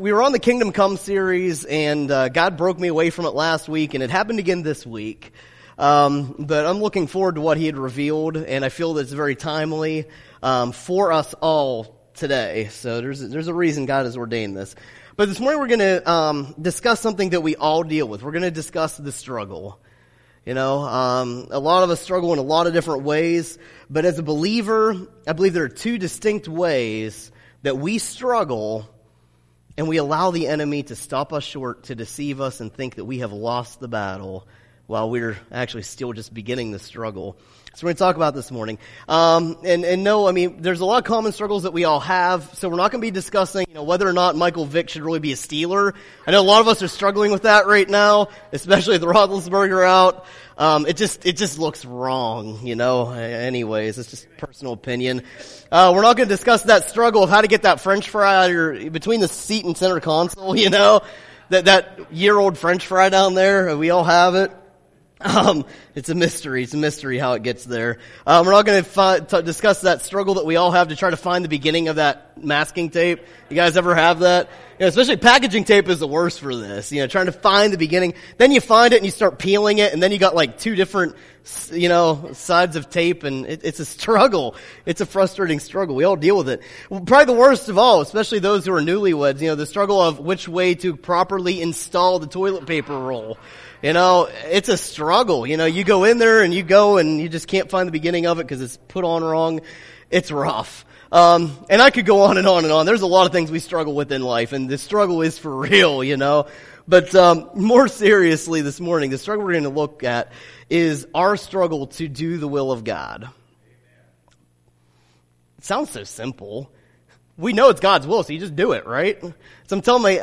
we were on the Kingdom Come series, and God broke me away from it last week, and it happened again this week. But I'm looking forward to what He had revealed, and I feel that it's very timely for us all today. So there's a reason God has ordained this. But this morning we're going to discuss something that we all deal with. We're going to discuss the struggle. You know, a lot of us struggle in a lot of different ways, but as a believer, I believe there are two distinct ways that we struggle, and we allow the enemy to stop us short, to deceive us and think that we have lost the battle while we're actually still just beginning the struggle. So we're going to talk about this morning. And no, I mean, there's a lot of common struggles that we all have, so we're not going to be discussing, whether or not Michael Vick should really be a Steeler. I know a lot of us are struggling with that right now, especially with the Roethlisberger out. It just looks wrong, anyways. It's just personal opinion. We're not going to discuss that struggle of how to get that French fry out of between the seat and center console, that year-old French fry down there. We all have it. It's a mystery. It's a mystery how it gets there. We're not going to discuss that struggle that we all have to try to find the beginning of that masking tape. You guys ever have that? Especially packaging tape is the worst for this. Trying to find the beginning. Then you find it and you start peeling it, and then you got like two different, sides of tape, and it's a struggle. It's a frustrating struggle. We all deal with it. Probably the worst of all, especially those who are newlyweds, the struggle of which way to properly install the toilet paper roll. It's a struggle. You go in there and you just can't find the beginning of it because it's put on wrong. It's rough. And I could go on and on and on. There's a lot of things we struggle with in life, and the struggle is for real, But, more seriously this morning, the struggle we're going to look at is our struggle to do the will of God. It sounds so simple. We know it's God's will, so you just do it, right? So I'm telling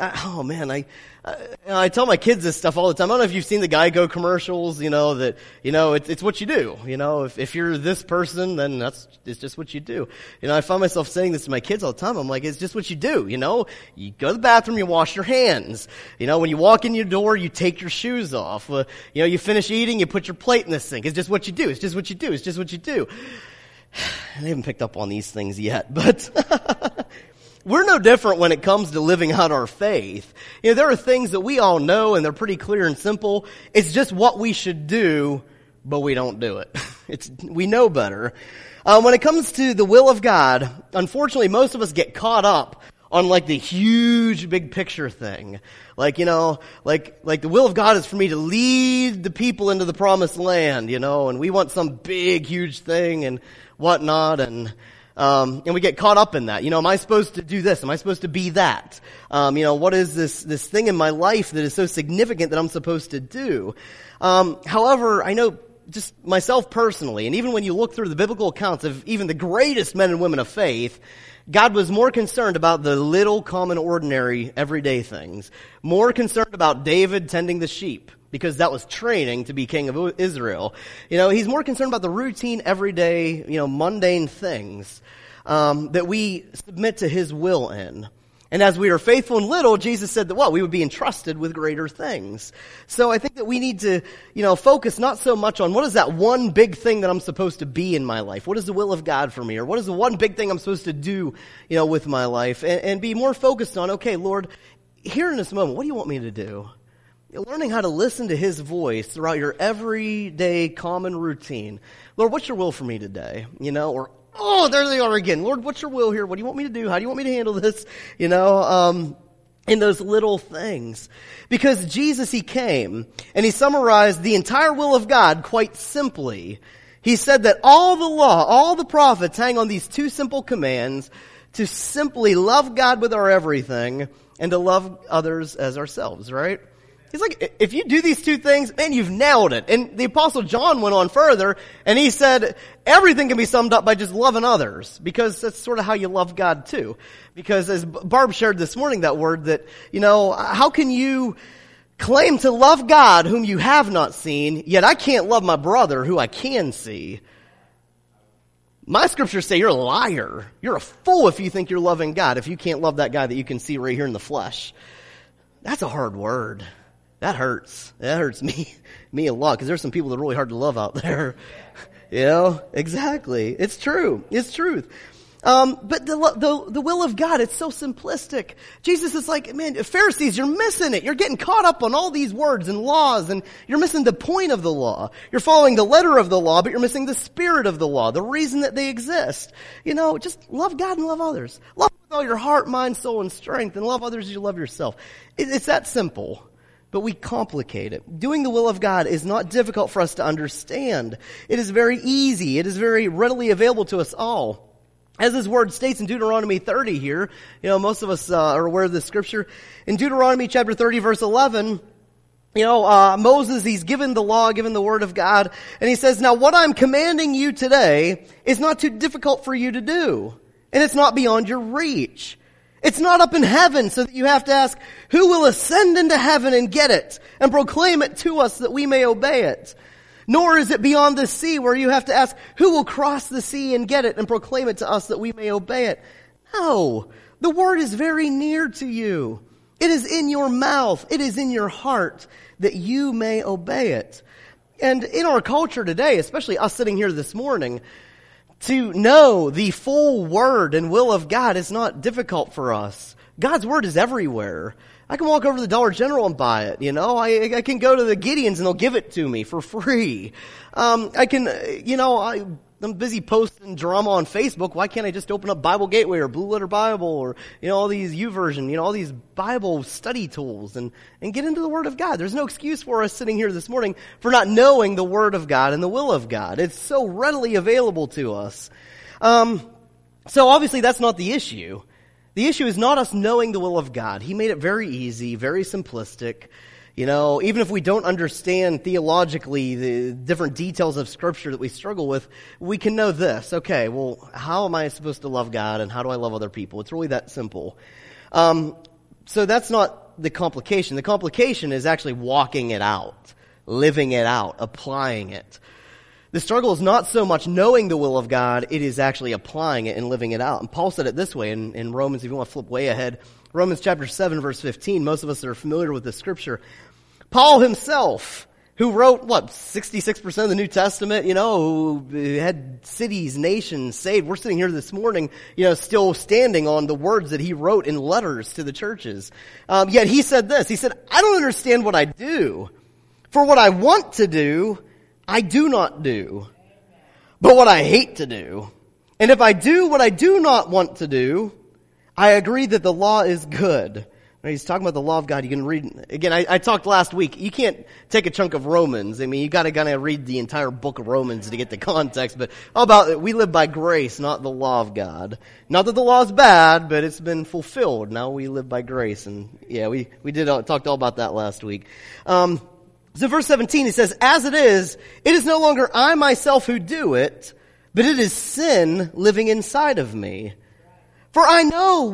I tell my kids this stuff all the time. I don't know if you've seen the Geico commercials, it's what you do. If you're this person, then it's just what you do. I find myself saying this to my kids all the time. I'm like, it's just what you do. You go to the bathroom, you wash your hands. When you walk in your door, you take your shoes off. You finish eating, you put your plate in the sink. It's just what you do. It's just what you do. It's just what you do. They haven't picked up on these things yet, but we're no different when it comes to living out our faith. There are things that we all know, and they're pretty clear and simple. It's just what we should do, but we don't do it. We know better. When it comes to the will of God, unfortunately, most of us get caught up on like the huge big picture thing. Like the will of God is for me to lead the people into the promised land, and we want some big, huge thing and whatnot, and we get caught up in that. Am I supposed to do this? Am I supposed to be that? What is this thing in my life that is so significant that I'm supposed to do? However, I know just myself personally, and even when you look through the biblical accounts of even the greatest men and women of faith, God was more concerned about the little, common, ordinary, everyday things. More concerned about David tending the sheep, because that was training to be king of Israel. He's more concerned about the routine, everyday, mundane things that we submit to His will in. And as we are faithful in little, Jesus said that we would be entrusted with greater things. So I think that we need to, focus not so much on what is that one big thing that I'm supposed to be in my life? What is the will of God for me? Or what is the one big thing I'm supposed to do, with my life? And be more focused on, okay, Lord, here in this moment, what do you want me to do? Learning how to listen to His voice throughout your everyday common routine. Lord, what's your will for me today? There they are again. Lord, what's your will here? What do you want me to do? How do you want me to handle this? In those little things. Because Jesus, He came and He summarized the entire will of God quite simply. He said that all the law, all the prophets hang on these two simple commands: to simply love God with our everything and to love others as ourselves, right? He's like, if you do these two things, man, you've nailed it. And the Apostle John went on further, and he said, everything can be summed up by just loving others, because that's sort of how you love God too. Because as Barb shared this morning, that word that, how can you claim to love God whom you have not seen, yet I can't love my brother who I can see? My scriptures say you're a liar. You're a fool if you think you're loving God, if you can't love that guy that you can see right here in the flesh. That's a hard word. That hurts. That hurts me a lot, because there's some people that are really hard to love out there. Exactly. It's true. It's truth. But the will of God, it's so simplistic. Jesus is like, man, Pharisees, you're missing it. You're getting caught up on all these words and laws, and you're missing the point of the law. You're following the letter of the law, but you're missing the spirit of the law, the reason that they exist. Just love God and love others. Love with all your heart, mind, soul, and strength, and love others as you love yourself. It's that simple. But we complicate it. Doing the will of God is not difficult for us to understand. It is very easy. It is very readily available to us all. As his word states in Deuteronomy 30 here, most of us are aware of this scripture. In Deuteronomy chapter 30 verse 11, Moses, he's given the law, given the word of God, and he says, now what I'm commanding you today is not too difficult for you to do, and it's not beyond your reach. It's not up in heaven so that you have to ask, who will ascend into heaven and get it and proclaim it to us that we may obey it? Nor is it beyond the sea where you have to ask, who will cross the sea and get it and proclaim it to us that we may obey it? No, the word is very near to you. It is in your mouth. It is in your heart that you may obey it. And in our culture today, especially us sitting here this morning, to know the full word and will of God is not difficult for us. God's word is everywhere. I can walk over to the Dollar General and buy it, I can go to the Gideons and they'll give it to me for free. I'm busy posting drama on Facebook. Why can't I just open up Bible Gateway or Blue Letter Bible or, all these YouVersion, all these Bible study tools and get into the Word of God? There's no excuse for us sitting here this morning for not knowing the Word of God and the will of God. It's so readily available to us. So obviously that's not the issue. The issue is not us knowing the will of God. He made it very easy, very simplistic. Even if we don't understand theologically the different details of Scripture that we struggle with, we can know this. Okay, well, how am I supposed to love God and how do I love other people? It's really that simple. So that's not the complication. The complication is actually walking it out, living it out, applying it. The struggle is not so much knowing the will of God, it is actually applying it and living it out. And Paul said it this way in Romans, if you want to flip way ahead, Romans chapter 7 verse 15, most of us are familiar with this scripture. Paul himself, who wrote, 66% of the New Testament, who had cities, nations saved. We're sitting here this morning, still standing on the words that he wrote in letters to the churches. Yet he said this, he said, I don't understand what I do. For what I want to do, I do not do, but what I hate to do. And if I do what I do not want to do, I agree that the law is good. Now, he's talking about the law of God. You can read, again, I talked last week, you can't take a chunk of Romans. You gotta kind of read the entire book of Romans to get the context, but how about we live by grace, not the law of God. Not that the law is bad, but it's been fulfilled. Now we live by grace, and yeah, we talked all about that last week. So verse 17, he says, as it is no longer I myself who do it, but it is sin living inside of me. For I know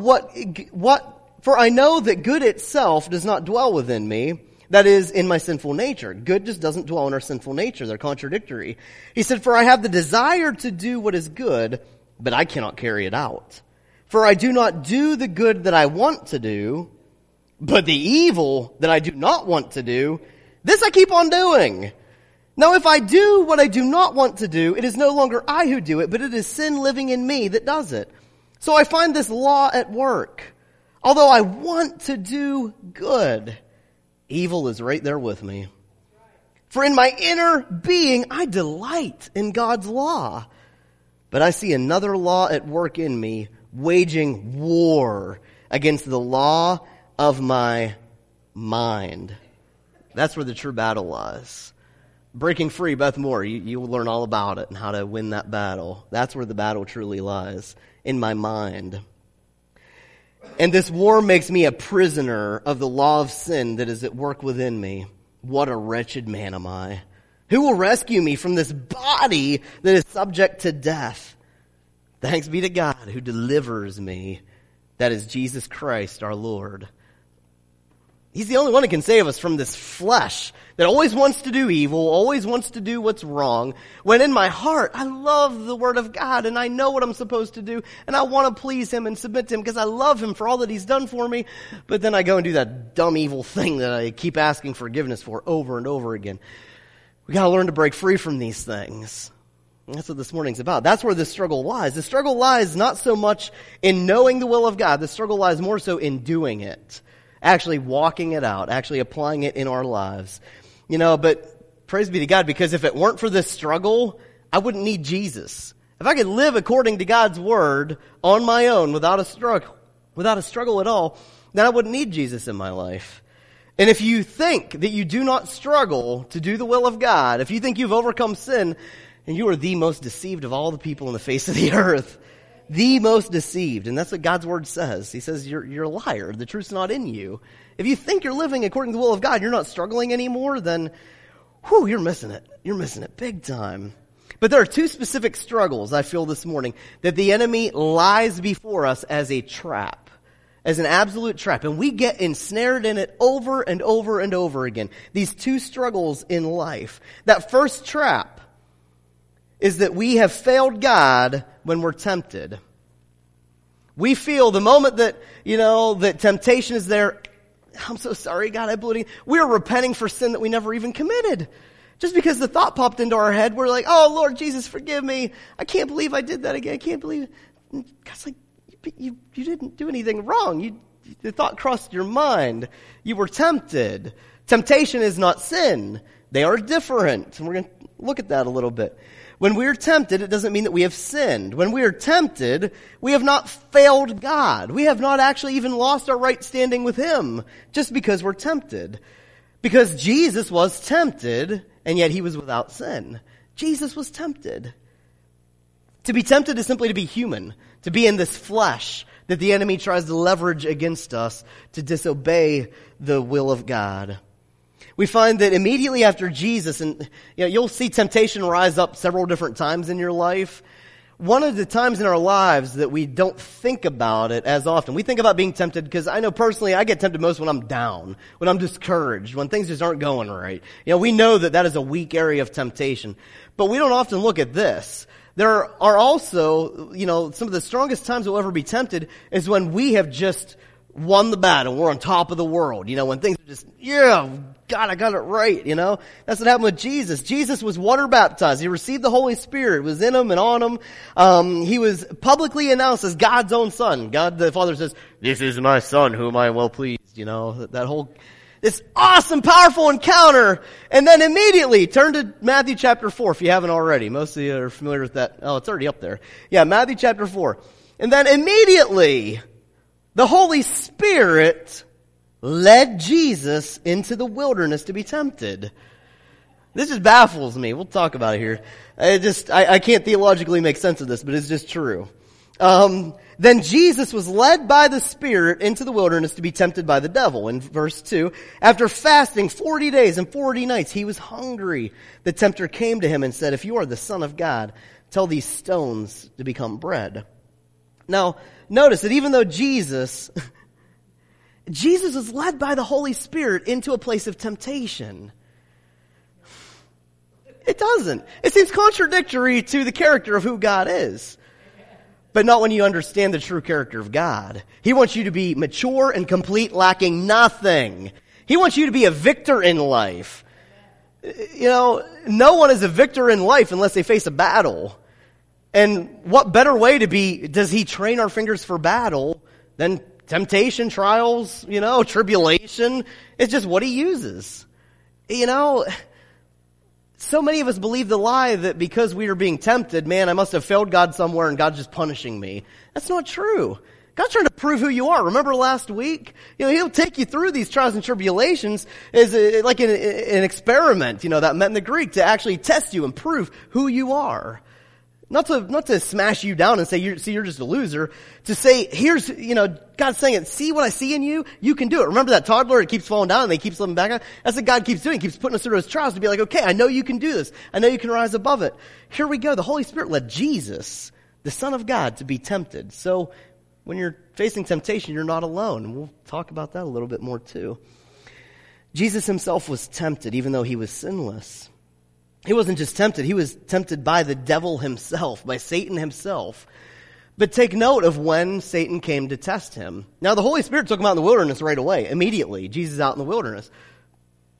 that good itself does not dwell within me, that is, in my sinful nature. Good just doesn't dwell in our sinful nature. They're contradictory. He said, for I have the desire to do what is good, but I cannot carry it out. For I do not do the good that I want to do, but the evil that I do not want to do, this I keep on doing. Now if I do what I do not want to do, it is no longer I who do it, but it is sin living in me that does it. So I find this law at work. Although I want to do good, evil is right there with me. For in my inner being, I delight in God's law. But I see another law at work in me, waging war against the law of my mind. That's where the true battle lies. Breaking free, Beth Moore, you will learn all about it and how to win that battle. That's where the battle truly lies, in my mind. And this war makes me a prisoner of the law of sin that is at work within me. What a wretched man am I. Who will rescue me from this body that is subject to death? Thanks be to God who delivers me. That is Jesus Christ our Lord. He's the only one who can save us from this flesh that always wants to do evil, always wants to do what's wrong. When in my heart, I love the Word of God and I know what I'm supposed to do and I want to please Him and submit to Him because I love Him for all that He's done for me. But then I go and do that dumb evil thing that I keep asking forgiveness for over and over again. We got to learn to break free from these things. That's what this morning's about. That's where the struggle lies. The struggle lies not so much in knowing the will of God. The struggle lies more so in doing it. Actually walking it out. Actually applying it in our lives. But praise be to God, because if it weren't for this struggle, I wouldn't need Jesus. If I could live according to God's word on my own without a struggle at all, then I wouldn't need Jesus in my life. And if you think that you do not struggle to do the will of God, if you think you've overcome sin, and you are the most deceived of all the people on the face of the earth. The most deceived. And that's what God's word says. He says you're a liar. The truth's not in you. If you think you're living according to the will of God, you're not struggling anymore, then you're missing it. You're missing it big time. But there are two specific struggles, I feel this morning, that the enemy lies before us as a trap. As an absolute trap. And we get ensnared in it over and over and over again. These two struggles in life. That first trap is that we have failed God when we're tempted. We feel the moment that, that temptation is there, I'm so sorry, God, I blew it. We're repenting for sin that we never even committed. Just because the thought popped into our head, we're like, oh, Lord Jesus, forgive me. I can't believe I did that again. I can't believe it. God's like, you didn't do anything wrong. The thought crossed your mind. You were tempted. Temptation is not sin. They are different. And we're going to look at that a little bit. When we are tempted, it doesn't mean that we have sinned. When we are tempted, we have not failed God. We have not actually even lost our right standing with Him just because we're tempted. Because Jesus was tempted, and yet He was without sin. Jesus was tempted. To be tempted is simply to be human, to be in this flesh that the enemy tries to leverage against us to disobey the will of God. We find that immediately after Jesus, and you'll see temptation rise up several different times in your life. One of the times in our lives that we don't think about it as often. We think about being tempted because I know personally I get tempted most when I'm down, when I'm discouraged, when things just aren't going right. We know that is a weak area of temptation. But we don't often look at this. There are also, some of the strongest times we'll ever be tempted is when we have just won the battle. We're on top of the world. When things are just, God, I got it right. That's what happened with Jesus. Jesus was water baptized. He received the Holy Spirit. It was in him and on him. He was publicly announced as God's own son. God the Father says, "This is my son whom I am well pleased." This awesome, powerful encounter. And then immediately turn to Matthew chapter 4 if you haven't already. Most of you are familiar with that. Oh, it's already up there. Yeah, Matthew chapter 4. And then immediately the Holy Spirit led Jesus into the wilderness to be tempted. This just baffles me. We'll talk about it here. I can't theologically make sense of this, but it's just true. Then Jesus was led by the Spirit into the wilderness to be tempted by the devil. In verse 2, after fasting 40 days and 40 nights, he was hungry. The tempter came to him and said, "If you are the Son of God, tell these stones to become bread." Now, notice that even though Jesus was led by the Holy Spirit into a place of temptation, it doesn't. It seems contradictory to the character of who God is. But not when you understand the true character of God. He wants you to be mature and complete, lacking nothing. He wants you to be a victor in life. No one is a victor in life unless they face a battle. And what better way does He train our fingers for battle than temptation, trials, tribulation? It's just what He uses. So many of us believe the lie that because we are being tempted, man, I must have failed God somewhere and God's just punishing me. That's not true. God's trying to prove who you are. Remember last week? He'll take you through these trials and tribulations as like an experiment, that meant in the Greek, to actually test you and prove who you are. Not to smash you down and say, you're just a loser. To say, here's, God's saying it, see what I see in you? You can do it. Remember that toddler that keeps falling down and they keep slipping back on? That's what God keeps doing. He keeps putting us through those trials to be like, okay, I know you can do this. I know you can rise above it. Here we go. The Holy Spirit led Jesus, the Son of God, to be tempted. So when you're facing temptation, you're not alone. And we'll talk about that a little bit more too. Jesus himself was tempted, even though he was sinless. He wasn't just tempted, he was tempted by the devil himself, by Satan himself. But take note of when Satan came to test him. Now the Holy Spirit took him out in the wilderness right away, immediately. Jesus is out in the wilderness.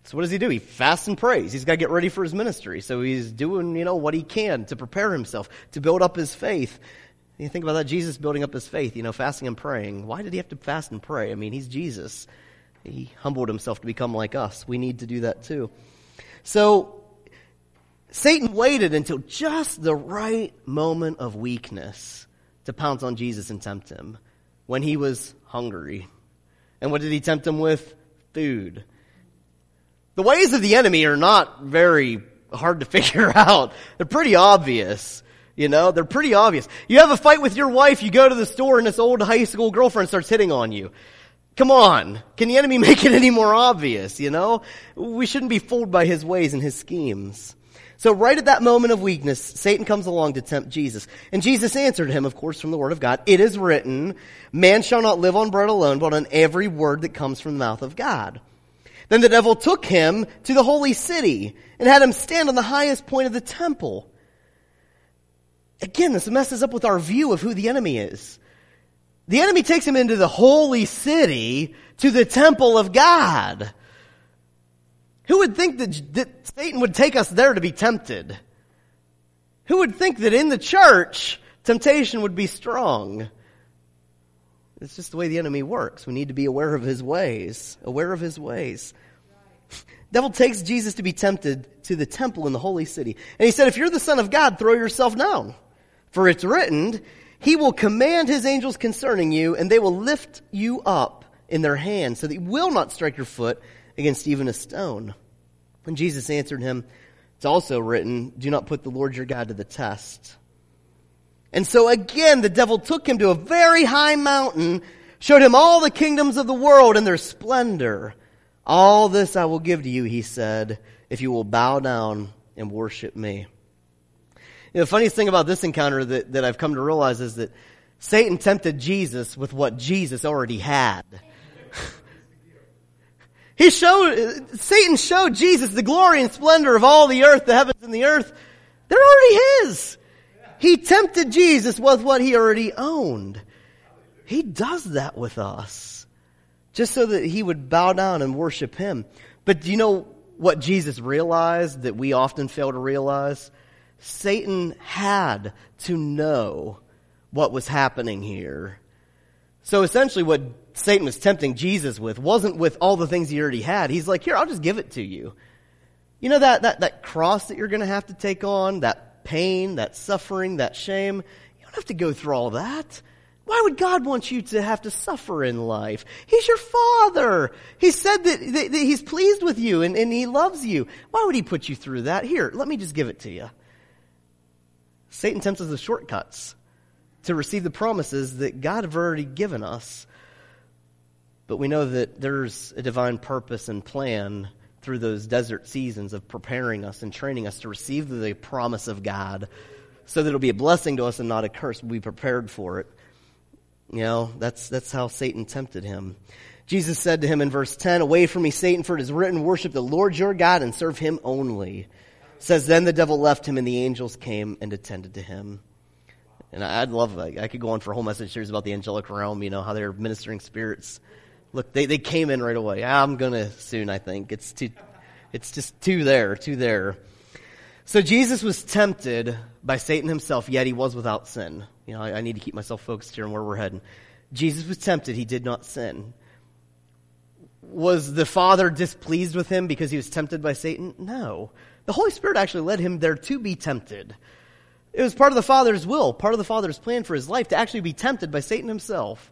So what does he do? He fasts and prays. He's got to get ready for his ministry. So he's doing, what he can to prepare himself, to build up his faith. You think about that, Jesus building up his faith, fasting and praying. Why did he have to fast and pray? I mean, he's Jesus. He humbled himself to become like us. We need to do that too. So Satan waited until just the right moment of weakness to pounce on Jesus and tempt him when he was hungry. And what did he tempt him with? Food. The ways of the enemy are not very hard to figure out. They're pretty obvious. They're pretty obvious. You have a fight with your wife, you go to the store, and this old high school girlfriend starts hitting on you. Come on. Can the enemy make it any more obvious, We shouldn't be fooled by his ways and his schemes. So right at that moment of weakness, Satan comes along to tempt Jesus. And Jesus answered him, of course, from the Word of God. It is written, man shall not live on bread alone, but on every word that comes from the mouth of God. Then the devil took him to the holy city and had him stand on the highest point of the temple. Again, this messes up with our view of who the enemy is. The enemy takes him into the holy city to the temple of God. Who would think that Satan would take us there to be tempted? Who would think that in the church, temptation would be strong? It's just the way the enemy works. We need to be aware of his ways. Aware of his ways. Devil takes Jesus to be tempted to the temple in the holy city. And he said, if you're the Son of God, throw yourself down. For it's written, he will command his angels concerning you, and they will lift you up in their hands, so that you will not strike your foot against even a stone. And Jesus answered him, it's also written, do not put the Lord your God to the test. And so again, the devil took him to a very high mountain, showed him all the kingdoms of the world and their splendor. All this I will give to you, he said, if you will bow down and worship me. The funniest thing about this encounter that I've come to realize is that Satan tempted Jesus with what Jesus already had. Satan showed Jesus the glory and splendor of all the earth, the heavens and the earth. They're already his. He tempted Jesus with what he already owned. He does that with us, just so that he would bow down and worship him. But do you know what Jesus realized that we often fail to realize? Satan had to know what was happening here. So essentially what Satan was tempting Jesus with wasn't with all the things he already had. He's like, here, I'll just give it to you. You know that cross that you're going to have to take on, that pain, that suffering, that shame, you don't have to go through all that. Why would God want you to have to suffer in life? He's your Father. He said that he's pleased with you and he loves you. Why would he put you through that? Here, let me just give it to you. Satan tempts us with shortcuts to receive the promises that God have already given us. But we know that there's a divine purpose and plan through those desert seasons of preparing us and training us to receive the promise of God, so that it'll be a blessing to us and not a curse. We'll be prepared for it. That's how Satan tempted him. Jesus said to him in verse 10, away from me, Satan, for it is written, worship the Lord your God and serve him only. It says, then the devil left him and the angels came and attended to him. And I could go on for a whole message series about the angelic realm, how they're ministering spirits. Look, they came in right away. I'm gonna soon, I think. It's just two there. So Jesus was tempted by Satan himself, yet he was without sin. I need to keep myself focused here on where we're heading. Jesus was tempted, he did not sin. Was the Father displeased with him because he was tempted by Satan? No. The Holy Spirit actually led him there to be tempted. It was part of the Father's will, part of the Father's plan for his life to actually be tempted by Satan himself.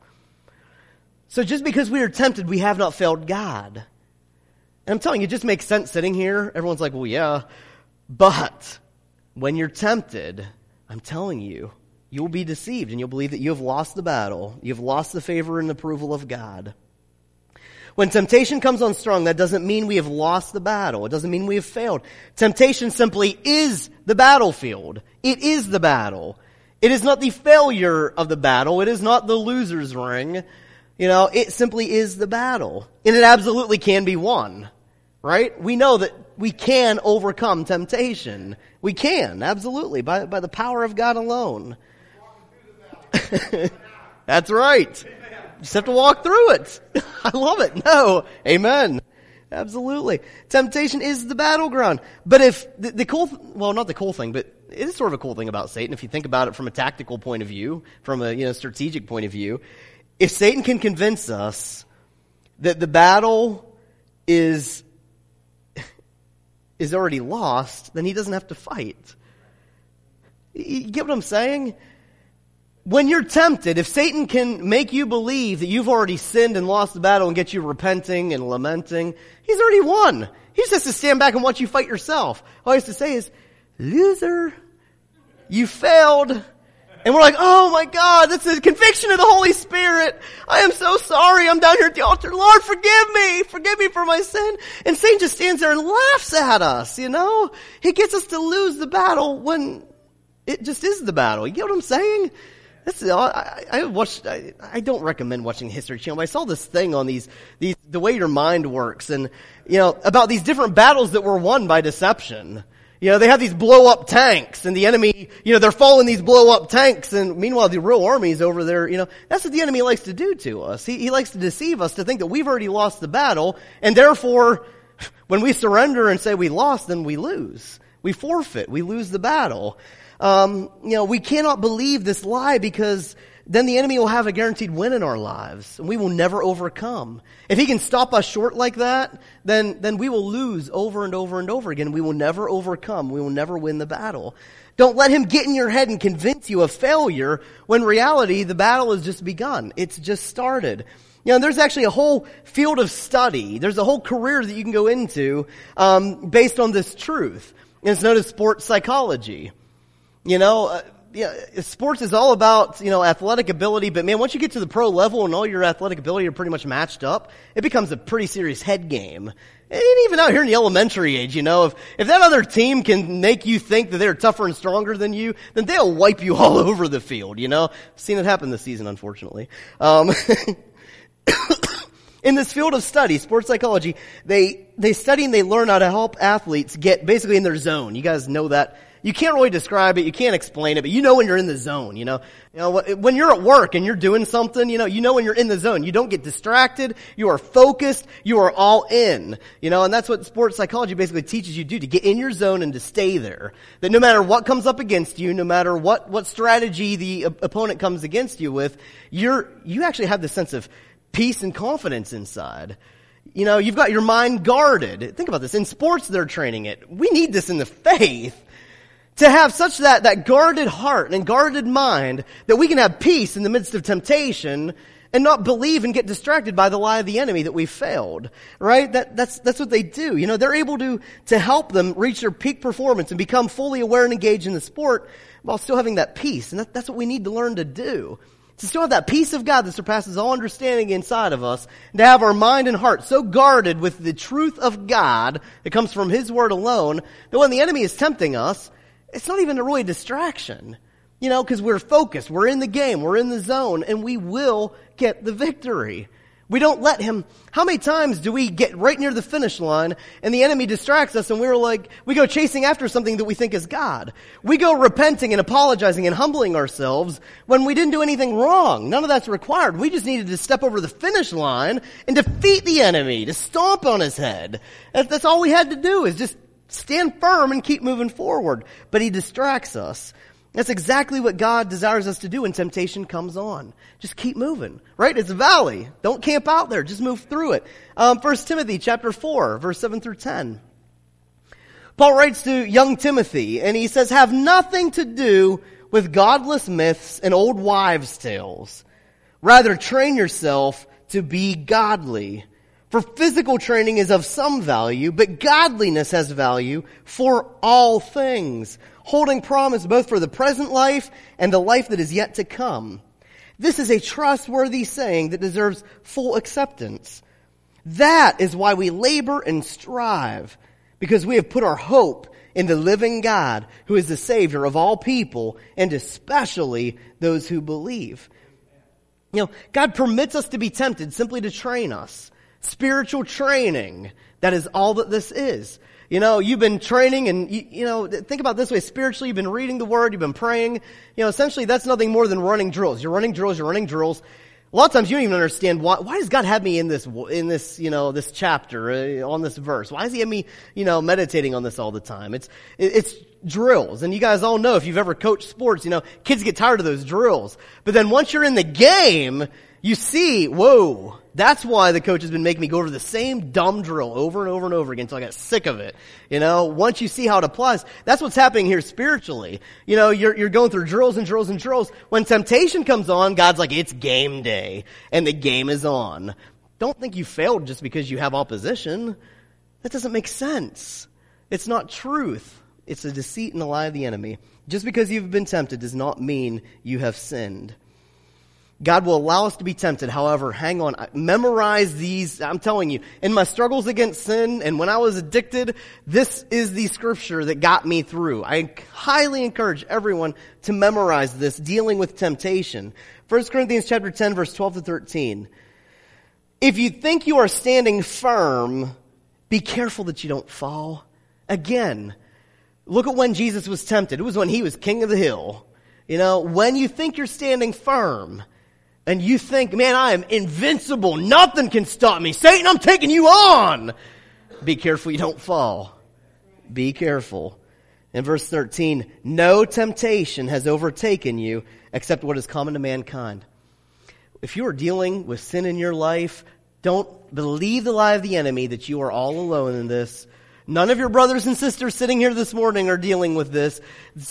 So just because we are tempted, we have not failed God. And I'm telling you, it just makes sense sitting here. Everyone's like, well, yeah. But when you're tempted, I'm telling you, you'll be deceived and you'll believe that you have lost the battle. You've lost the favor and approval of God. When temptation comes on strong, that doesn't mean we have lost the battle. It doesn't mean we have failed. Temptation simply is the battlefield. It is the battle. It is not the failure of the battle. It is not the loser's ring. It simply is the battle. And it absolutely can be won. Right? We know that we can overcome temptation. We can, absolutely, by the power of God alone. That's right. You just have to walk through it. I love it. No. Amen. Absolutely. Temptation is the battleground. But if not the cool thing, but it is sort of a cool thing about Satan if you think about it from a tactical point of view, from a strategic point of view. If Satan can convince us that the battle is already lost, then he doesn't have to fight. You get what I'm saying? When you're tempted, if Satan can make you believe that you've already sinned and lost the battle and get you repenting and lamenting, he's already won. He just has to stand back and watch you fight yourself. All he has to say is, loser, you failed. And we're like, oh my God, that's a conviction of the Holy Spirit. I am so sorry. I'm down here at the altar. Lord, forgive me for my sin. And Satan just stands there and laughs at us, He gets us to lose the battle when it just is the battle. You get what I'm saying? I don't recommend watching History Channel, but I saw this thing on these the way your mind works and, about these different battles that were won by deception. They have these blow up tanks and the enemy, they're following these blow up tanks and meanwhile the real army's over there, that's what the enemy likes to do to us. He likes to deceive us to think that we've already lost the battle and therefore when we surrender and say we lost, then we lose. We forfeit. We lose the battle. We cannot believe this lie because then the enemy will have a guaranteed win in our lives and we will never overcome. If he can stop us short like that, then we will lose over and over and over again. We will never overcome. We will never win the battle. Don't let him get in your head and convince you of failure when in reality the battle has just begun. It's just started. There's actually a whole field of study. There's a whole career that you can go into, based on this truth. And it's known as sports psychology. Sports is all about, athletic ability, but man, once you get to the pro level and all your athletic ability are pretty much matched up, it becomes a pretty serious head game. And even out here in the elementary age, if that other team can make you think that they're tougher and stronger than you, then they'll wipe you all over the field, I've seen it happen this season, unfortunately. In this field of study, sports psychology, they study and they learn how to help athletes get basically in their zone. You guys know that. You can't really describe it, you can't explain it, but when you're in the zone, when you're at work and you're doing something, when you're in the zone. You don't get distracted, you are focused, you are all in, and that's what sports psychology basically teaches you to do, to get in your zone and to stay there. That no matter what comes up against you, no matter what strategy the opponent comes against you with, you actually have this sense of peace and confidence inside. You've got your mind guarded. Think about this. In sports, they're training it. We need this in the faith. To have such that guarded heart and guarded mind that we can have peace in the midst of temptation and not believe and get distracted by the lie of the enemy that we failed. Right? That's what they do. They're able to help them reach their peak performance and become fully aware and engaged in the sport while still having that peace. And that's what we need to learn to do. To still have that peace of God that surpasses all understanding inside of us, and to have our mind and heart so guarded with the truth of God that comes from His Word alone, that when the enemy is tempting us, it's not even really a distraction, because we're focused, we're in the game, we're in the zone, and we will get the victory. We don't let him. How many times do we get right near the finish line and the enemy distracts us and we go chasing after something that we think is God? We go repenting and apologizing and humbling ourselves when we didn't do anything wrong. None of that's required. We just needed to step over the finish line and defeat the enemy, to stomp on his head. That's all we had to do, is just stand firm and keep moving forward. But he distracts us. That's exactly what God desires us to do when temptation comes on. Just keep moving, right? It's a valley. Don't camp out there. Just move through it. 1 Timothy chapter 4, verse 7 through 10. Paul writes to young Timothy, and he says, have nothing to do with godless myths and old wives' tales. Rather, train yourself to be godly. For physical training is of some value, but godliness has value for all things, holding promise both for the present life and the life that is yet to come. This is a trustworthy saying that deserves full acceptance. That is why we labor and strive, because we have put our hope in the living God, who is the Savior of all people, and especially those who believe. God permits us to be tempted simply to train us. Spiritual training. That is all that this is. You've been training and, think about it this way. Spiritually, you've been reading the Word, you've been praying. Essentially, that's nothing more than running drills. You're running drills. A lot of times you don't even understand why does God have me in this, this chapter, on this verse? Why does he have me, meditating on this all the time? It's drills. And you guys all know, if you've ever coached sports, kids get tired of those drills. But then once you're in the game, you see, whoa, that's why the coach has been making me go over the same dumb drill over and over and over again until I got sick of it. Once you see how it applies, that's what's happening here spiritually. You're going through drills and drills and drills. When temptation comes on, God's like, it's game day, and the game is on. Don't think you failed just because you have opposition. That doesn't make sense. It's not truth. It's a deceit and a lie of the enemy. Just because you've been tempted does not mean you have sinned. God will allow us to be tempted. However, hang on, memorize these. I'm telling you, in my struggles against sin and when I was addicted, this is the scripture that got me through. I highly encourage everyone to memorize this, dealing with temptation. 1 Corinthians chapter 10, verse 12 to 13. If you think you are standing firm, be careful that you don't fall. Again, look at when Jesus was tempted. It was when he was king of the hill. When you think you're standing firm, and you think, man, I am invincible. Nothing can stop me. Satan, I'm taking you on. Be careful you don't fall. Be careful. In verse 13, no temptation has overtaken you except what is common to mankind. If you are dealing with sin in your life, don't believe the lie of the enemy that you are all alone in this. None of your brothers and sisters sitting here this morning are dealing with this.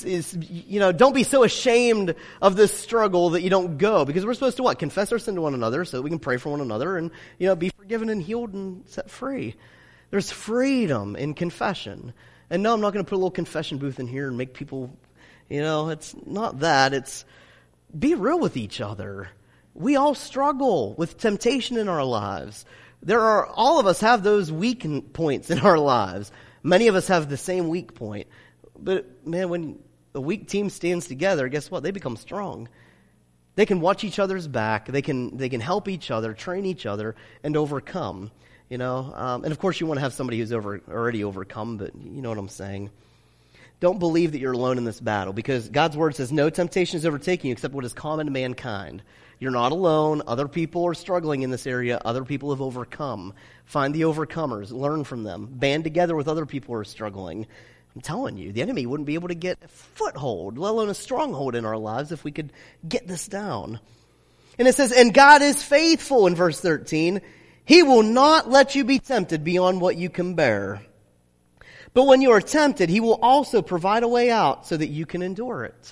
Don't be so ashamed of this struggle that you don't go. Because we're supposed to what? Confess our sin to one another so that we can pray for one another and, be forgiven and healed and set free. There's freedom in confession. And no, I'm not going to put a little confession booth in here and make people, it's not that. It's be real with each other. We all struggle with temptation in our lives. All of us have those weak points in our lives. Many of us have the same weak point. But man, when a weak team stands together, guess what? They become strong. They can watch each other's back. They can help each other, train each other, and overcome. And of course you want to have somebody who's already overcome, but you know what I'm saying. Don't believe that you're alone in this battle, because God's word says no temptation is overtaking you except what is common to mankind. You're not alone. Other people are struggling in this area. Other people have overcome. Find the overcomers. Learn from them. Band together with other people who are struggling. I'm telling you, the enemy wouldn't be able to get a foothold, let alone a stronghold in our lives if we could get this down. And it says, and God is faithful in verse 13. He will not let you be tempted beyond what you can bear. But when you are tempted, he will also provide a way out so that you can endure it.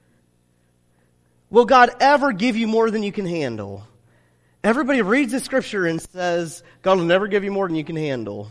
Will God ever give you more than you can handle? Everybody reads the scripture and says, God will never give you more than you can handle.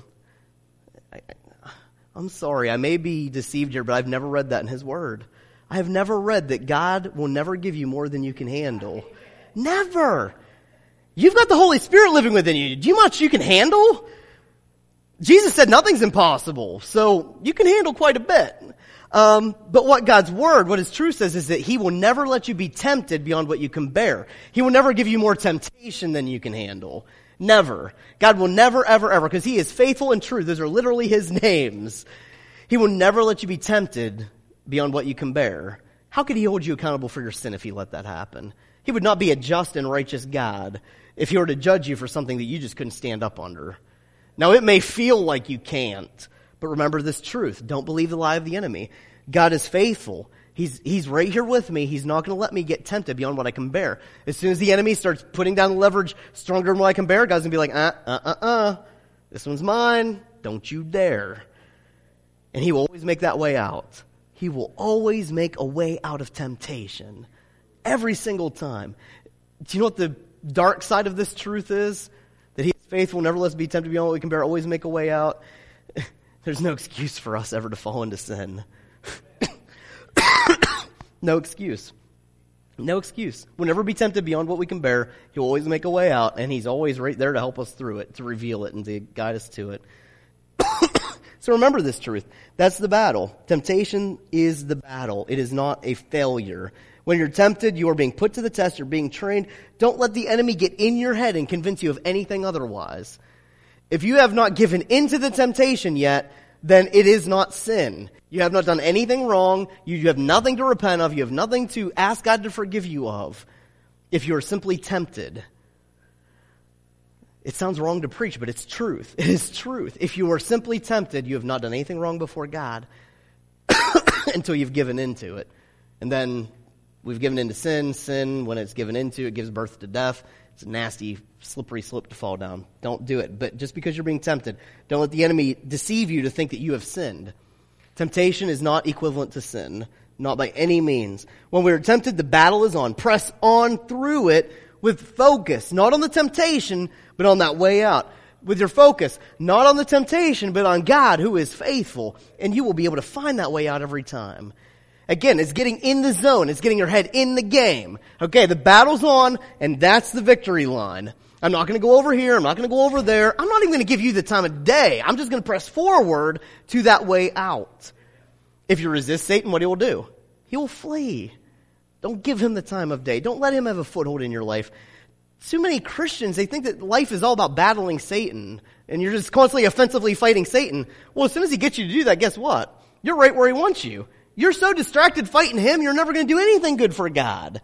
I'm sorry, I may be deceived here, but I've never read that in his word. I have never read that God will never give you more than you can handle. Never. You've got the Holy Spirit living within you. Do you know how much you can handle? Jesus said nothing's impossible, so you can handle quite a bit. But what God's word, what his truth says, is that he will never let you be tempted beyond what you can bear. He will never give you more temptation than you can handle. Never. God will never, ever, ever, because he is faithful and true. Those are literally his names. He will never let you be tempted beyond what you can bear. How could he hold you accountable for your sin if he let that happen? He would not be a just and righteous God if he were to judge you for something that you just couldn't stand up under. Now, it may feel like you can't, but remember this truth. Don't believe the lie of the enemy. God is faithful. He's right here with me. He's not going to let me get tempted beyond what I can bear. As soon as the enemy starts putting down the leverage stronger than what I can bear, God's going to be like, this one's mine. Don't you dare. And he will always make that way out. He will always make a way out of temptation. Every single time. Do you know what the dark side of this truth is? That he is faithful, never let us be tempted beyond what we can bear, always make a way out. There's no excuse for us ever to fall into sin. No excuse. No excuse. We'll never be tempted beyond what we can bear. He'll always make a way out, and he's always right there to help us through it, to reveal it, and to guide us to it. So remember this truth. That's the battle. Temptation is the battle. It is not a failure. When you're tempted, you are being put to the test, you're being trained. Don't let the enemy get in your head and convince you of anything otherwise. If you have not given into the temptation yet, then it is not sin. You have not done anything wrong. You have nothing to repent of. You have nothing to ask God to forgive you of. if you are simply tempted, it sounds wrong to preach, but it's truth. It is truth. If you are simply tempted, you have not done anything wrong before God until you've given into it. And then we've given into sin. Sin, when it's given into, it gives birth to death. It's a nasty, slippery slope to fall down. Don't do it. But just because you're being tempted, don't let the enemy deceive you to think that you have sinned. Temptation is not equivalent to sin, not by any means. When we are tempted, the battle is on. Press on through it with focus, not on the temptation, but on that way out. With your focus, not on the temptation, but on God who is faithful. And you will be able to find that way out every time. Again, it's getting in the zone. It's getting your head in the game. Okay, the battle's on, and that's the victory line. I'm not going to go over here. I'm not going to go over there. I'm not even going to give you the time of day. I'm just going to press forward to that way out. If you resist Satan, what he will do? He will flee. Don't give him the time of day. Don't let him have a foothold in your life. Too many Christians, they think that life is all about battling Satan, and you're just constantly offensively fighting Satan. Well, as soon as he gets you to do that, guess what? You're right where he wants you. You're so distracted fighting him, you're never going to do anything good for God.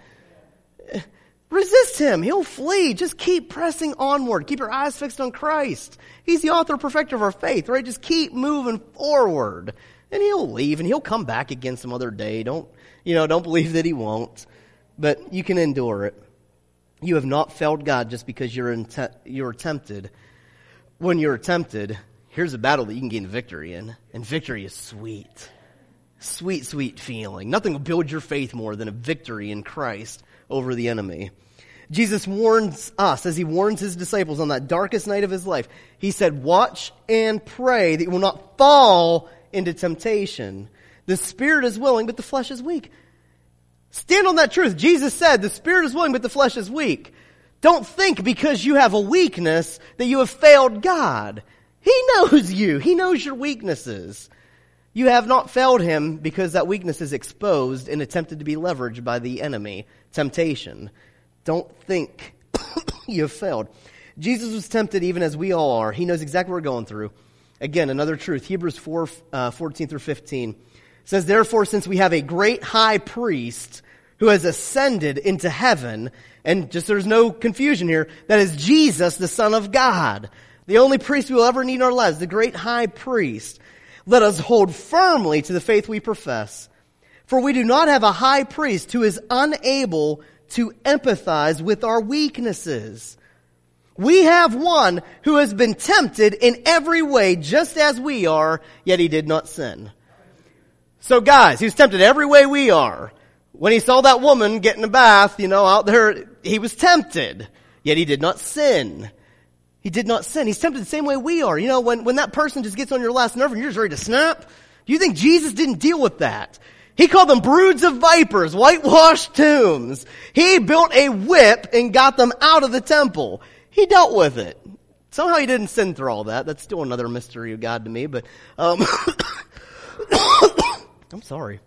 Resist him. He'll flee. Just keep pressing onward. Keep your eyes fixed on Christ. He's the author and perfecter of our faith, right? Just keep moving forward. And he'll leave, and he'll come back again some other day. Don't believe that he won't. But you can endure it. You have not failed God just because you're tempted. When you're tempted, here's a battle that you can gain victory in. And victory is sweet. Sweet, sweet feeling. Nothing will build your faith more than a victory in Christ over the enemy. Jesus warns us, as he warns his disciples on that darkest night of his life. He said, watch and pray that you will not fall into temptation. The spirit is willing, but the flesh is weak. Stand on that truth. Jesus said, the spirit is willing, but the flesh is weak. Don't think because you have a weakness that you have failed God. He knows you. He knows your weaknesses. You have not failed him because that weakness is exposed and attempted to be leveraged by the enemy. Temptation. Don't think you have failed. Jesus was tempted even as we all are. He knows exactly what we're going through. Again, another truth. Hebrews 4:14 through 15 says, therefore, since we have a great high priest who has ascended into heaven, and just so there's no confusion here, that is Jesus, the Son of God, the only priest we will ever need in our lives, the great high priest. Let us hold firmly to the faith we profess. For we do not have a high priest who is unable to empathize with our weaknesses. We have one who has been tempted in every way, just as we are, yet he did not sin. So guys, he was tempted every way we are. When he saw that woman get in a bath, out there, he was tempted, yet he did not sin. He did not sin. He's tempted the same way we are. When that person just gets on your last nerve and you're just ready to snap, do you think Jesus didn't deal with that? He called them broods of vipers, whitewashed tombs. He built a whip and got them out of the temple. He dealt with it. Somehow he didn't sin through all that. That's still another mystery of God to me, but, I'm sorry.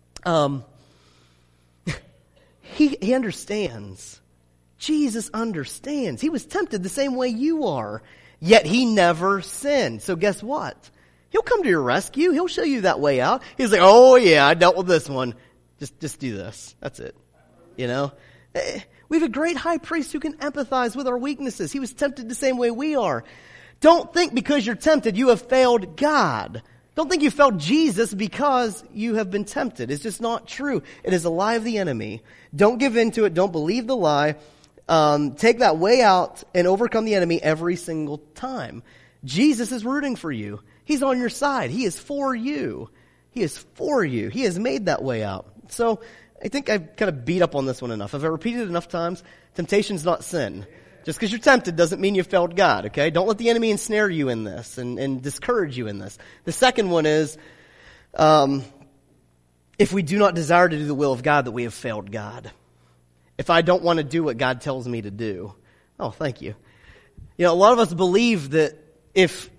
He understands. Jesus understands. He was tempted the same way you are, yet he never sinned. So guess what? He'll come to your rescue. He'll show you that way out. He's like, oh yeah, I dealt with this one. Just do this. That's it. We have a great high priest who can empathize with our weaknesses. He was tempted the same way we are. Don't think because you're tempted you have failed God. Don't think you failed Jesus because you have been tempted. It's just not true. It is a lie of the enemy. Don't give in to it. Don't believe the lie. Take that way out and overcome the enemy every single time. Jesus is rooting for you. He's on your side. He is for you. He is for you. He has made that way out. So I think I've kind of beat up on this one enough. If I repeated it enough times, temptation's not sin. Just because you're tempted doesn't mean you failed God, okay? Don't let the enemy ensnare you in this and discourage you in this. The second one is, if we do not desire to do the will of God, that we have failed God. If I don't want to do what God tells me to do. Oh, thank you. A lot of us believe that if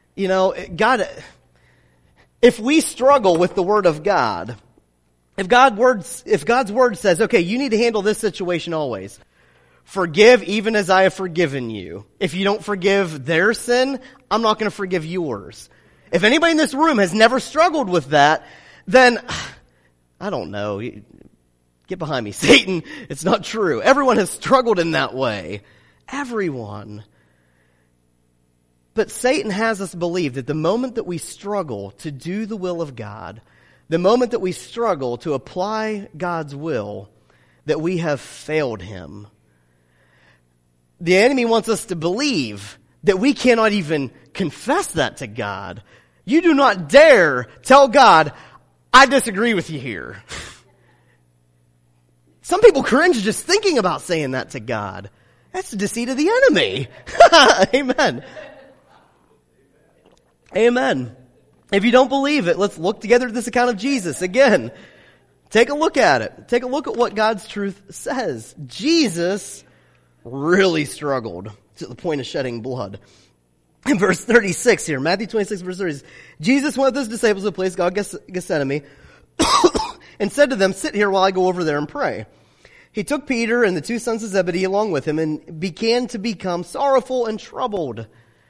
we struggle with the Word of God, if God's Word says, okay, you need to handle this situation always. Forgive even as I have forgiven you. If you don't forgive their sin, I'm not going to forgive yours. If anybody in this room has never struggled with that, then, I don't know, Get behind me, Satan. It's not true. Everyone has struggled in that way. Everyone. But Satan has us believe that the moment that we struggle to do the will of God, the moment that we struggle to apply God's will, that we have failed him. The enemy wants us to believe that we cannot even confess that to God. You do not dare tell God, I disagree with you here. Some people cringe just thinking about saying that to God. That's the deceit of the enemy. Amen. Amen. If you don't believe it, let's look together at this account of Jesus again. Take a look at it. Take a look at what God's truth says. Jesus really struggled to the point of shedding blood. In verse 36 here, Matthew 26 verse 30, Jesus went with his disciples to a place called Gethsemane and said to them, sit here while I go over there and pray. He took Peter and the two sons of Zebedee along with him and began to become sorrowful and troubled.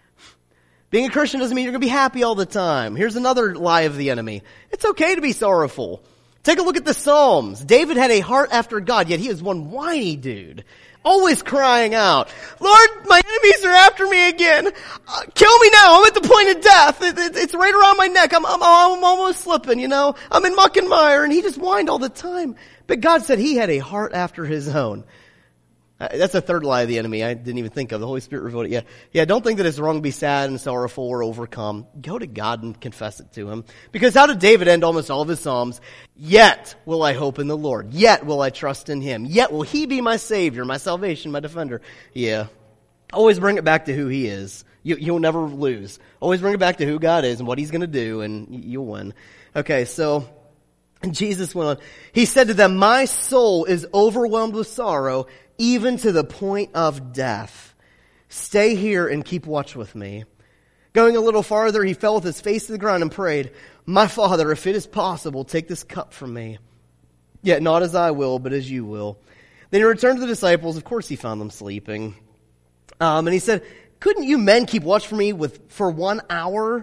Being a Christian doesn't mean you're going to be happy all the time. Here's another lie of the enemy. It's okay to be sorrowful. Take a look at the Psalms. David had a heart after God, yet he is one whiny dude. Always crying out, Lord, my enemies are after me again. Kill me now. I'm at the point of death. It's right around my neck. I'm almost slipping, I'm in muck and mire. And he just whined all the time. But God said he had a heart after his own. That's a third lie of the enemy I didn't even think of. The Holy Spirit revealed it. Yeah, don't think that it's wrong to be sad and sorrowful or overcome. Go to God and confess it to him. Because how did David end almost all of his Psalms? Yet will I hope in the Lord. Yet will I trust in him. Yet will he be my Savior, my salvation, my defender. Yeah. Always bring it back to who he is. You'll never lose. Always bring it back to who God is and what he's going to do, and you'll win. Okay, so Jesus went on. He said to them, my soul is overwhelmed with sorrow, even to the point of death. Stay here and keep watch with me. Going a little farther, he fell with his face to the ground and prayed, my Father, if it is possible, take this cup from me. Yet not as I will, but as you will. Then he returned to the disciples. Of course he found them sleeping. And he said, couldn't you men keep watch for me for 1 hour?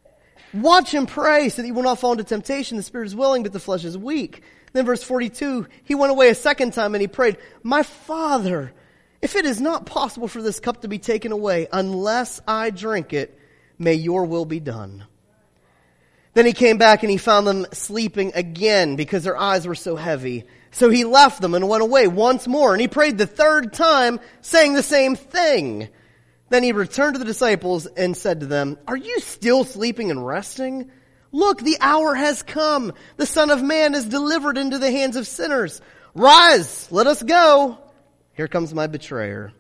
Watch and pray so that you will not fall into temptation. The spirit is willing, but the flesh is weak. Then verse 42, he went away a second time and he prayed, my Father, if it is not possible for this cup to be taken away unless I drink it, may your will be done. Then he came back and he found them sleeping again because their eyes were so heavy. So he left them and went away once more, and he prayed the third time, saying the same thing. Then he returned to the disciples and said to them, are you still sleeping and resting? Look, the hour has come. The Son of Man is delivered into the hands of sinners. Rise, let us go. Here comes my betrayer.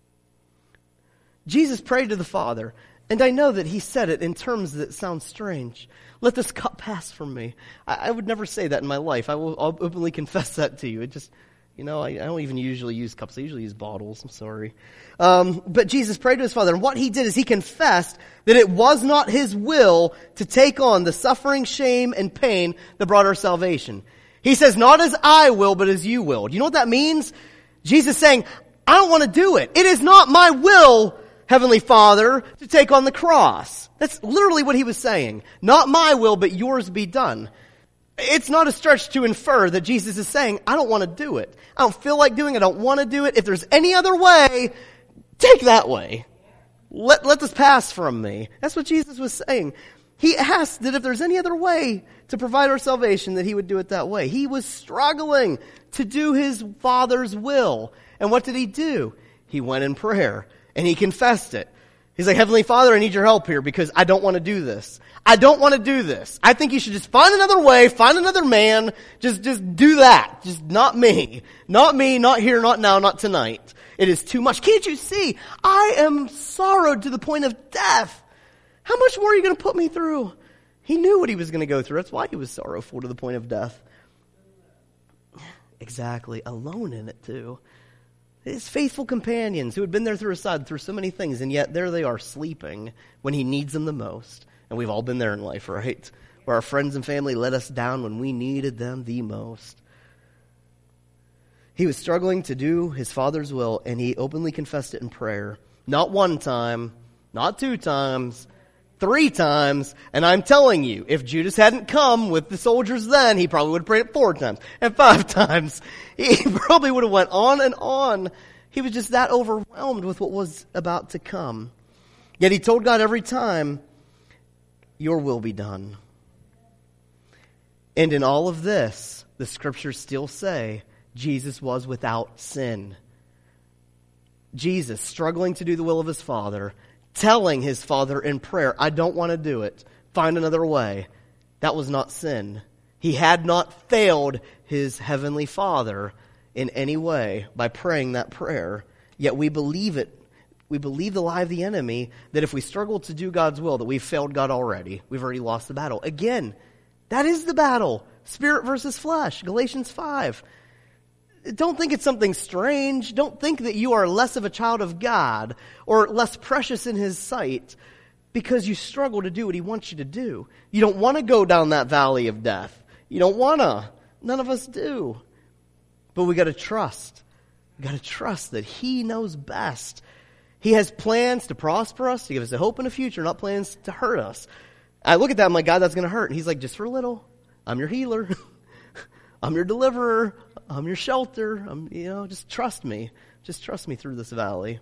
Jesus prayed to the Father, and I know that he said it in terms that sound strange. Let this cup pass from me. I would never say that in my life. I'll openly confess that to you. It just, I don't even usually use cups. I usually use bottles. I'm sorry. But Jesus prayed to his Father, and what he did is he confessed that it was not his will to take on the suffering, shame, and pain that brought our salvation. He says, not as I will, but as you will. Do you know what that means? Jesus saying, I don't want to do it. It is not my will, Heavenly Father, to take on the cross. That's literally what he was saying. Not my will, but yours be done. It's not a stretch to infer that Jesus is saying, I don't want to do it. I don't feel like doing it. I don't want to do it. If there's any other way, take that way. Let this pass from me. That's what Jesus was saying. He asked that if there's any other way to provide our salvation, that he would do it that way. He was struggling to do his Father's will. And what did he do? He went in prayer and he confessed it. He's like, Heavenly Father, I need your help here because I don't want to do this. I don't want to do this. I think you should just find another way, find another man, just do that. Just not me. Not me, not here, not now, not tonight. It is too much. Can't you see? I am sorrowed to the point of death. How much more are you going to put me through? He knew what he was going to go through. That's why he was sorrowful to the point of death. Exactly. Alone in it too. His faithful companions who had been there through his side through so many things, and yet there they are sleeping when he needs them the most. And we've all been there in life, right? Where our friends and family let us down when we needed them the most. He was struggling to do his Father's will, and he openly confessed it in prayer. Not one time, not 2 times, 3 times, and I'm telling you, if Judas hadn't come with the soldiers then, he probably would have prayed it 4 times and 5 times. He probably would have went on and on. He was just that overwhelmed with what was about to come. Yet he told God every time, your will be done. And in all of this, the scriptures still say Jesus was without sin. Jesus, struggling to do the will of his Father, telling his Father in prayer, I don't want to do it. Find another way. That was not sin. He had not failed his heavenly Father in any way by praying that prayer. Yet we believe it. We believe the lie of the enemy that if we struggle to do God's will, that we've failed God already. We've already lost the battle. Again, that is the battle. Spirit versus flesh. Galatians 5. Don't think it's something strange. Don't think that you are less of a child of God or less precious in his sight because you struggle to do what he wants you to do. You don't want to go down that valley of death. You don't want to. None of us do. But we got to trust. We got to trust that he knows best. He has plans to prosper us, to give us a hope in the future, not plans to hurt us. I look at that, I'm like, God, that's going to hurt. And he's like, just for a little. I'm your healer. I'm your deliverer. I'm your shelter. Just trust me. Just trust me through this valley.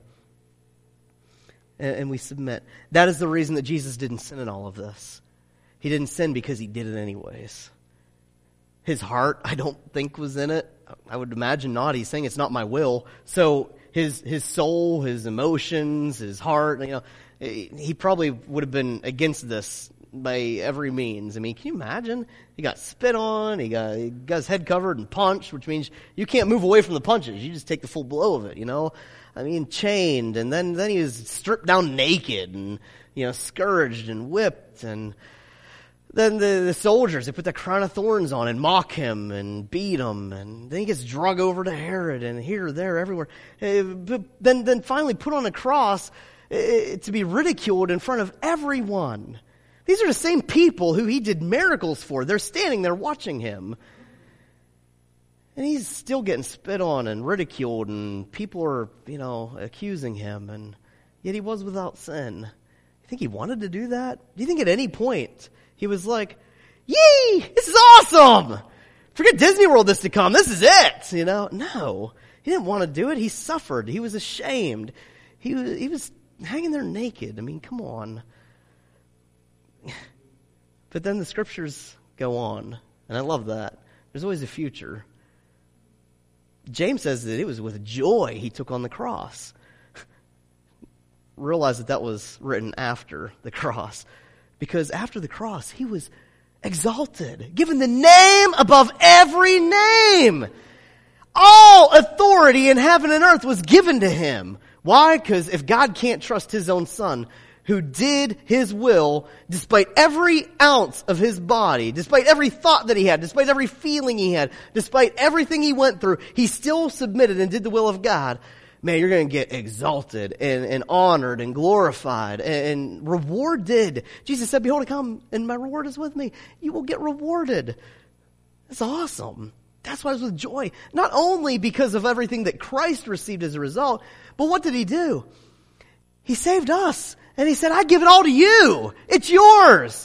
And we submit. That is the reason that Jesus didn't sin in all of this. He didn't sin because he did it anyways. His heart, I don't think, was in it. I would imagine not. He's saying it's not my will. So his soul, his emotions, his heart, he probably would have been against this by every means. I mean, can you imagine? He got spit on, he got his head covered and punched, which means you can't move away from the punches. You just take the full blow of it, I mean, chained, and then he was stripped down naked and, scourged and whipped, and then the soldiers, they put the crown of thorns on and mock him and beat him, and then he gets drug over to Herod and here, there, everywhere. But then finally put on a cross to be ridiculed in front of everyone. These are the same people who he did miracles for. They're standing there watching him. And he's still getting spit on and ridiculed, and people are, accusing him, and yet he was without sin. You think he wanted to do that? Do you think at any point he was like, yee, this is awesome! Forget Disney World this to come, this is it! No. He didn't want to do it. He suffered. He was ashamed. He was hanging there naked. I mean, come on. But then the scriptures go on, and I love that. There's always a future. James says that it was with joy he took on the cross. Realize that was written after the cross. Because after the cross, he was exalted, given the name above every name. All authority in heaven and earth was given to him. Why? Because if God can't trust his own son, who did his will, despite every ounce of his body, despite every thought that he had, despite every feeling he had, despite everything he went through, he still submitted and did the will of God. Man, you're going to get exalted and honored and glorified and rewarded. Jesus said, behold, I come and my reward is with me. You will get rewarded. That's awesome. That's why it was with joy. Not only because of everything that Christ received as a result, but what did he do? He saved us. And he said, I give it all to you. It's yours.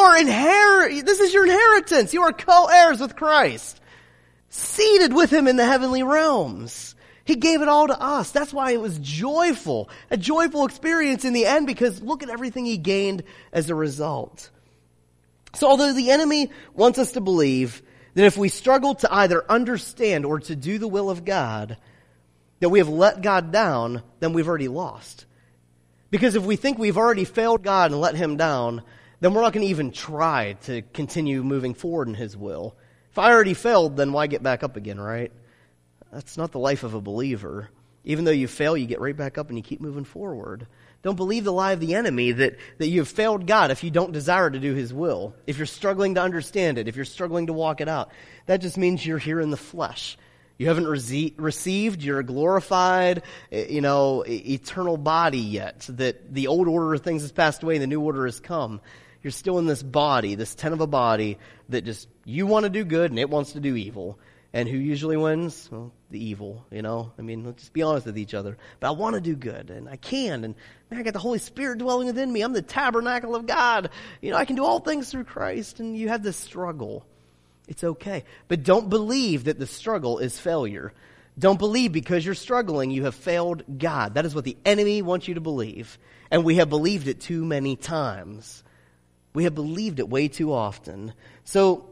This is your inheritance. You are co-heirs with Christ. Seated with him in the heavenly realms. He gave it all to us. That's why it was joyful. A joyful experience in the end, because look at everything he gained as a result. So although the enemy wants us to believe that if we struggle to either understand or to do the will of God, that we have let God down, then we've already lost. Because if we think we've already failed God and let him down, then we're not going to even try to continue moving forward in his will. If I already failed, then why get back up again, right? That's not the life of a believer. Even though you fail, you get right back up and you keep moving forward. Don't believe the lie of the enemy that you have failed God if you don't desire to do his will. If you're struggling to understand it, if you're struggling to walk it out, that just means you're here in the flesh. You haven't received your glorified, eternal body yet. That the old order of things has passed away and the new order has come. You're still in this body, this tent of a body that just, you want to do good and it wants to do evil. And who usually wins? Well, the evil, I mean, let's just be honest with each other. But I want to do good, and I can, and man, I got the Holy Spirit dwelling within me. I'm the tabernacle of God. I can do all things through Christ, and you have this struggle. It's okay. But don't believe that the struggle is failure. Don't believe because you're struggling you have failed God. That is what the enemy wants you to believe. And we have believed it too many times. We have believed it way too often. So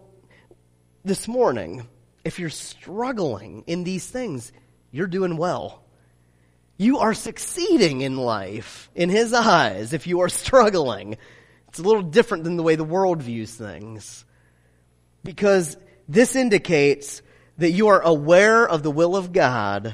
this morning, if you're struggling in these things, you're doing well. You are succeeding in life in His eyes if you are struggling. It's a little different than the way the world views things. Because this indicates that you are aware of the will of God,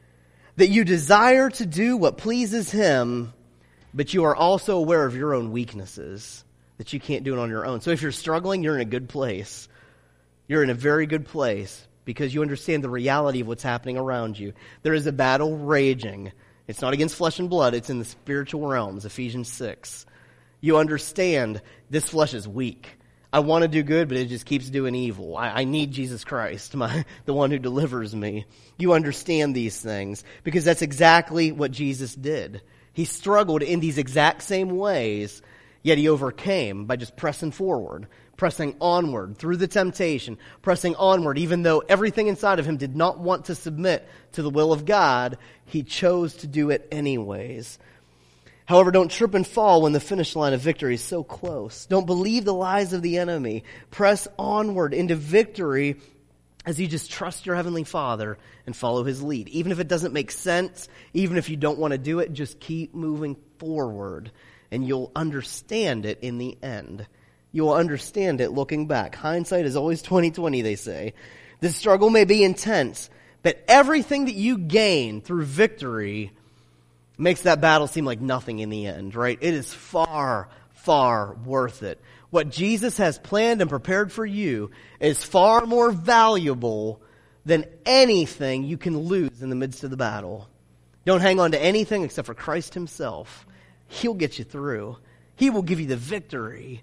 that you desire to do what pleases Him, but you are also aware of your own weaknesses, that you can't do it on your own. So if you're struggling, you're in a good place. You're in a very good place because you understand the reality of what's happening around you. There is a battle raging. It's not against flesh and blood. It's in the spiritual realms, Ephesians 6. You understand this flesh is weak. I want to do good, but it just keeps doing evil. I need Jesus Christ, the one who delivers me. You understand these things because that's exactly what Jesus did. He struggled in these exact same ways, yet He overcame by just pressing forward, pressing onward through the temptation, pressing onward. Even though everything inside of Him did not want to submit to the will of God, He chose to do it anyways. However, don't trip and fall when the finish line of victory is so close. Don't believe the lies of the enemy. Press onward into victory as you just trust your Heavenly Father and follow His lead. Even if it doesn't make sense, even if you don't want to do it, just keep moving forward and you'll understand it in the end. You will understand it looking back. Hindsight is always 20/20, they say. The struggle may be intense, but everything that you gain through victory makes that battle seem like nothing in the end, right? It is far, far worth it. What Jesus has planned and prepared for you is far more valuable than anything you can lose in the midst of the battle. Don't hang on to anything except for Christ Himself. He'll get you through. He will give you the victory.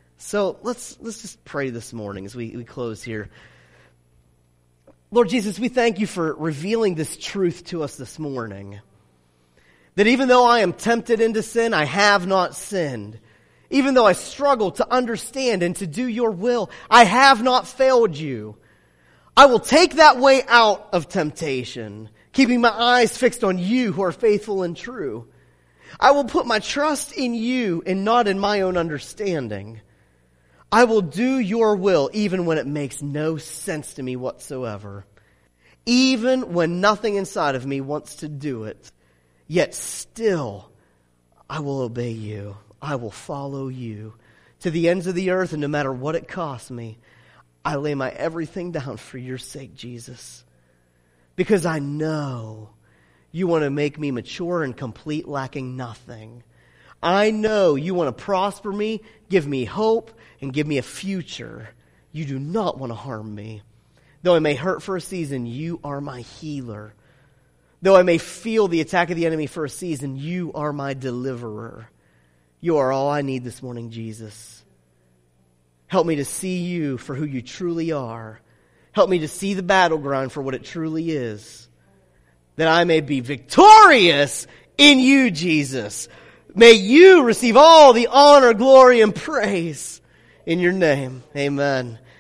So let's just pray this morning as we close here. Lord Jesus, we thank You for revealing this truth to us this morning. That even though I am tempted into sin, I have not sinned. Even though I struggle to understand and to do Your will, I have not failed You. I will take that way out of temptation, keeping my eyes fixed on You who are faithful and true. I will put my trust in You and not in my own understanding. I will do Your will even when it makes no sense to me whatsoever. Even when nothing inside of me wants to do it. Yet still, I will obey You. I will follow You to the ends of the earth, and no matter what it costs me, I lay my everything down for Your sake, Jesus. Because I know You want to make me mature and complete, lacking nothing. I know You want to prosper me, give me hope, and give me a future. You do not want to harm me. Though I may hurt for a season, You are my healer. Though I may feel the attack of the enemy for a season, You are my deliverer. You are all I need this morning, Jesus. Help me to see You for who You truly are. Help me to see the battleground for what it truly is. That I may be victorious in You, Jesus. May You receive all the honor, glory, and praise in Your name. Amen.